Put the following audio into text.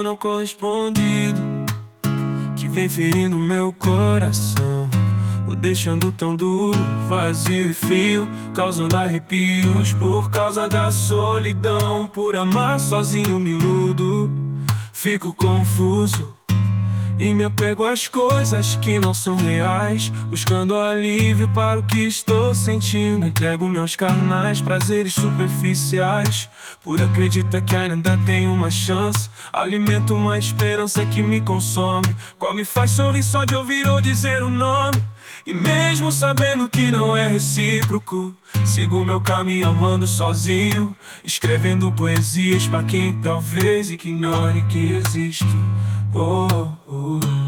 não correspondido, que vem ferindo meu coração, o deixando tão duro, vazio e frio, causando arrepios por causa da solidão. Por amar sozinho me iludo, fico confuso e me apego às coisas que não são reais, buscando alívio para o que estou sentindo. Entrego meus carnais, prazeres superficiais, por acreditar que ainda tenho uma chance. Alimento uma esperança que me consome, qual me faz sorrir só de ouvir ou dizer o nome. E mesmo sabendo que não é recíproco, sigo meu caminho amando sozinho, escrevendo poesias pra quem talvez ignore que existo. Oh, oh.